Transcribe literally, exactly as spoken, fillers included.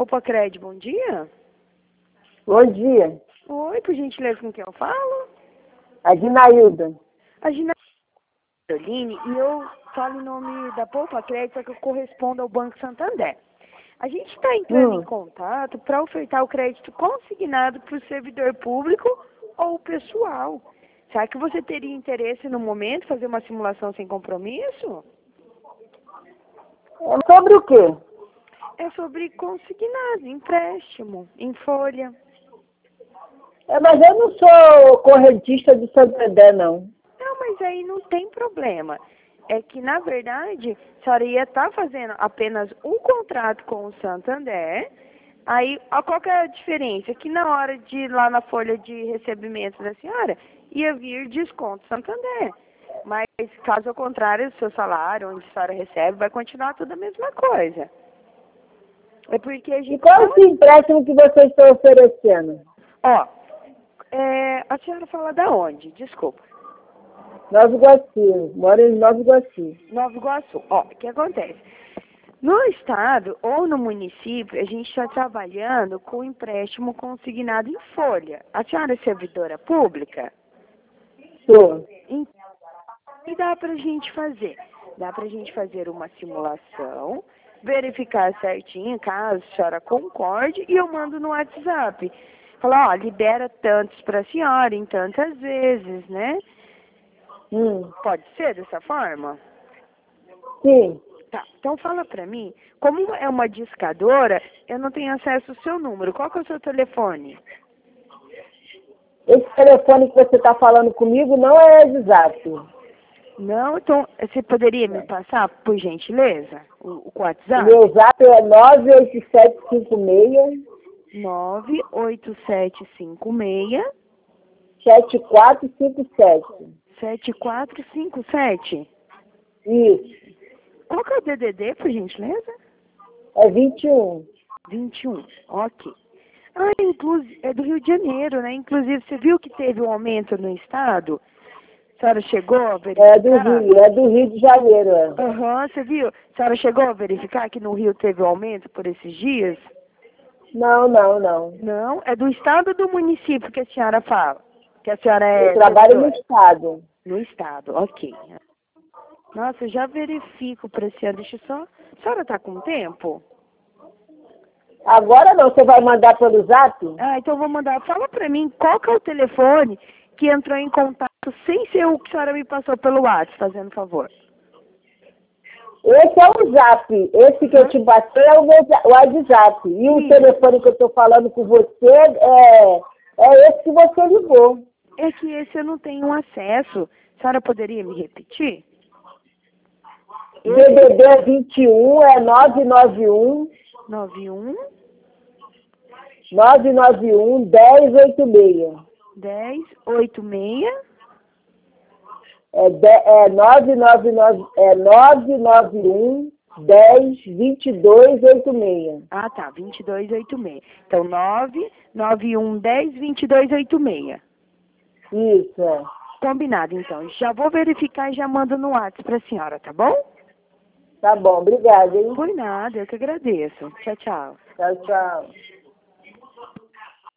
Poupa Crédito, bom dia. Bom dia. Oi, por gentileza, com quem eu falo? A Dinailda. A Gina Caroline, e eu falo em nome da Poupa Crédito, só que eu correspondo ao Banco Santander. A gente está entrando Hum. em contato para ofertar o crédito consignado para o servidor público ou pessoal. Será que você teria interesse no momento fazer uma simulação sem compromisso? É sobre o quê? É sobre consignado, empréstimo, em folha. É, mas eu não sou correntista do Santander, não. Não, mas aí não tem problema. É que, na verdade, a senhora ia estar fazendo apenas um contrato com o Santander. Aí, ó, qual que é a diferença? Que na hora de ir lá na folha de recebimento da senhora, ia vir desconto Santander. Mas, caso ao contrário, o seu salário, onde a senhora recebe, vai continuar tudo a mesma coisa. É porque a gente... E qual é esse empréstimo que vocês estão oferecendo? Ó, é, a senhora fala da onde? Desculpa. Nova Iguaçu. Moro em Nova Iguaçu. Nova Iguaçu. Ó, o que acontece? No estado ou no município, a gente está trabalhando com empréstimo consignado em folha. A senhora é servidora pública? Sou. Então, o que dá para a gente fazer? Dá para a gente fazer uma simulação, verificar certinho, caso a senhora concorde, e eu mando no WhatsApp. Falar, ó, libera tantos para a senhora em tantas vezes, né? Hum. Pode ser dessa forma? Sim. Tá, então fala pra mim, como é uma discadora, eu não tenho acesso ao seu número. Qual que é o seu telefone? Esse telefone que você está falando comigo não é WhatsApp. Não, então você poderia me passar, por gentileza, o, o WhatsApp? Meu zap é nove oito sete cinco seis nove oito sete cinco seis sete quatro cinco sete. sete quatro cinco sete. Isso. Qual que é o D D D, por gentileza? É vinte e um. vinte e um, ok. Ah, inclusive, é do Rio de Janeiro, né? Inclusive, você viu que teve um aumento no estado? A senhora chegou a verificar? É do Rio, é do Rio de Janeiro. É. Aham, uhum, você viu? A senhora chegou a verificar que no Rio teve um aumento por esses dias? Não, não, não. Não, é do estado ou do município que a senhora fala? Que a senhora é... Eu trabalho servidora? no estado. No estado, ok. Nossa, eu já verifico para a senhora. Deixa eu só... A senhora está com tempo? Agora não, você vai mandar pelo zap? Ah, então eu vou mandar. Fala para mim qual que é o telefone que entrou em contato sem ser o que a senhora me passou pelo WhatsApp, fazendo favor. Esse é o zap. Esse que eu te passei é o, meu, o WhatsApp. E o Sim. telefone que eu estou falando com você é, é esse que você ligou. É que esse eu não tenho acesso. A senhora poderia me repetir? D D D vinte e um é nove nove um nove um nove nove um dez oitenta e seis. dez oitenta e seis. É, de, é nove nove nove é nove nove um dez vinte e dois oitenta e seis. Ah, tá, vinte e dois oitenta e seis. Então, nove nove um dez vinte e dois oitenta e seis. Isso, é. Combinado, então. Já vou verificar e já mando no WhatsApp para a senhora, tá bom? Tá bom, obrigada, hein? Por nada, eu que agradeço. Tchau, tchau. Tchau, tchau.